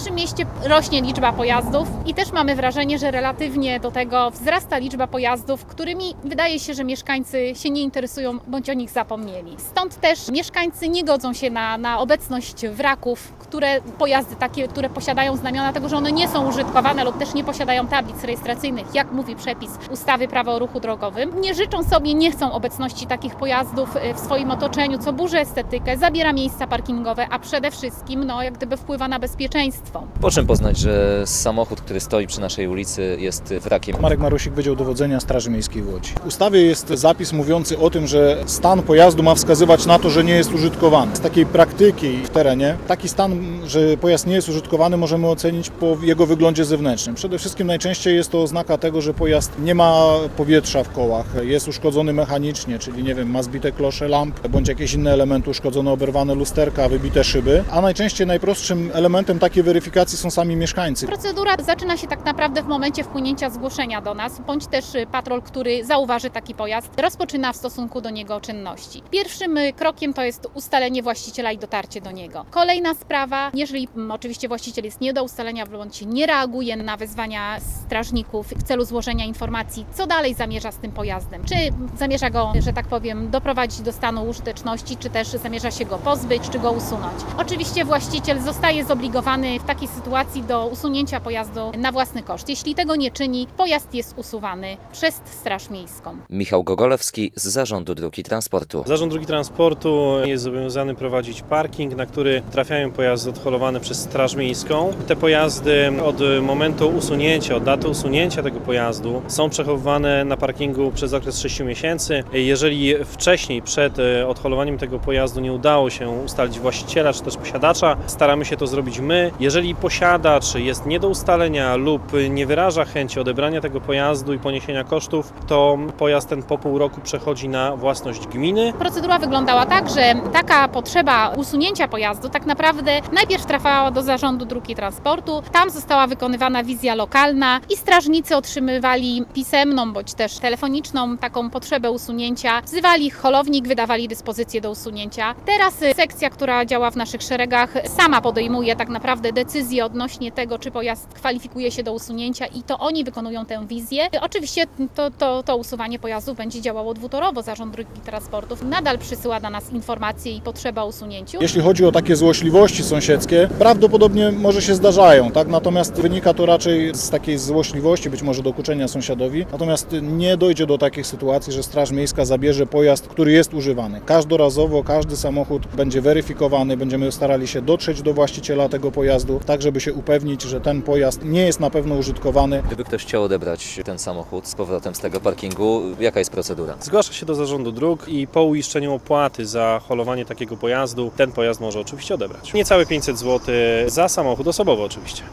naszym mieście rośnie liczba pojazdów i też mamy wrażenie, że relatywnie do tego wzrasta liczba pojazdów, którymi wydaje się, że mieszkańcy się nie interesują bądź o nich zapomnieli. Stąd też mieszkańcy nie godzą się na obecność wraków, pojazdy takie, które posiadają znamiona tego, że one nie są użytkowane lub też nie posiadają tablic rejestracyjnych, jak mówi przepis ustawy Prawo o ruchu drogowym. Nie życzą sobie, nie chcą obecności takich pojazdów w swoim otoczeniu, co burzy estetykę, zabiera miejsca parkingowe, a przede wszystkim jak gdyby wpływa na bezpieczeństwo. Po czym poznać, że samochód, który stoi przy naszej ulicy, jest wrakiem? Marek Marusik, Wydział Dowodzenia Straży Miejskiej w Łodzi. W ustawie jest zapis mówiący o tym, że stan pojazdu ma wskazywać na to, że nie jest użytkowany. Z takiej praktyki w terenie, taki stan, że pojazd nie jest użytkowany, możemy ocenić po jego wyglądzie zewnętrznym. Przede wszystkim najczęściej jest to oznaka tego, że pojazd nie ma powietrza w kołach, jest uszkodzony mechanicznie, czyli ma zbite klosze lamp, bądź jakieś inne elementy uszkodzone, oberwane lusterka, wybite szyby, a najczęściej najprostszym elementem takiej weryfikacji są sami mieszkańcy. Procedura zaczyna się tak naprawdę w momencie wpłynięcia zgłoszenia do nas, bądź też patrol, który zauważy taki pojazd, rozpoczyna w stosunku do niego czynności. Pierwszym krokiem to jest ustalenie właściciela i dotarcie do niego. Kolejna sprawa, jeżeli oczywiście właściciel jest nie do ustalenia bądź nie reaguje na wezwania strażników w celu złożenia informacji, co dalej zamierza z tym pojazdem. Czy zamierza go, że tak powiem, doprowadzić do stanu użyteczności, czy też zamierza się go pozbyć, czy go usunąć. Oczywiście właściciel zostaje zobligowany w takiej sytuacji do usunięcia pojazdu na własny koszt. Jeśli tego nie czyni, pojazd jest usuwany przez Straż Miejską. Michał Gogolewski z Zarządu Dróg i Transportu. Zarząd Dróg i Transportu jest zobowiązany prowadzić parking, na który trafiają pojazdy odholowane przez Straż Miejską. Te pojazdy od momentu usunięcia, od daty usunięcia tego pojazdu są przechowywane na parkingu przez okres 6 miesięcy. Jeżeli wcześniej, przed odholowaniem tego pojazdu nie udało się ustalić właściciela czy też posiadacza, staramy się to zrobić my. Jeżeli posiadacz jest nie do ustalenia lub nie wyraża chęci odebrania tego pojazdu i poniesienia kosztów, to pojazd ten po pół roku przechodzi na własność gminy. Procedura wyglądała tak, że taka potrzeba usunięcia pojazdu tak naprawdę najpierw trafiała do Zarządu Dróg i Transportu, tam została wykonywana wizja lokalna i strażnicy otrzymywali pisemną bądź też telefoniczną taką potrzebę usunięcia, wzywali holownik, wydawali dyspozycję do usunięcia. Teraz sekcja, która działa w naszych szeregach, sama podejmuje tak naprawdę decyzję odnośnie tego, czy pojazd kwalifikuje się do usunięcia i to oni wykonują tę wizję. Oczywiście to usuwanie pojazdu będzie działało dwutorowo. Zarząd Dróg i Transportów nadal przysyła do nas informacje i potrzeba o usunięciu. Jeśli chodzi o takie złośliwości sąsiedzkie, prawdopodobnie może się zdarzają, tak? Natomiast wynika to raczej z takiej złośliwości, być może dokuczenia sąsiadowi. Natomiast nie dojdzie do takich sytuacji, że Straż Miejska zabierze pojazd, który jest używany. Każdorazowo każdy samochód będzie weryfikowany, będziemy starali się dotrzeć do właściciela tego pojazdu, tak żeby się upewnić, że ten pojazd nie jest na pewno użytkowany. Gdyby ktoś chciał odebrać ten samochód z powrotem z tego parkingu, jaka jest procedura? Zgłasza się do Zarządu Dróg i po uiszczeniu opłaty za holowanie takiego pojazdu, ten pojazd może oczywiście odebrać. Niecałe 500 zł za samochód osobowy oczywiście.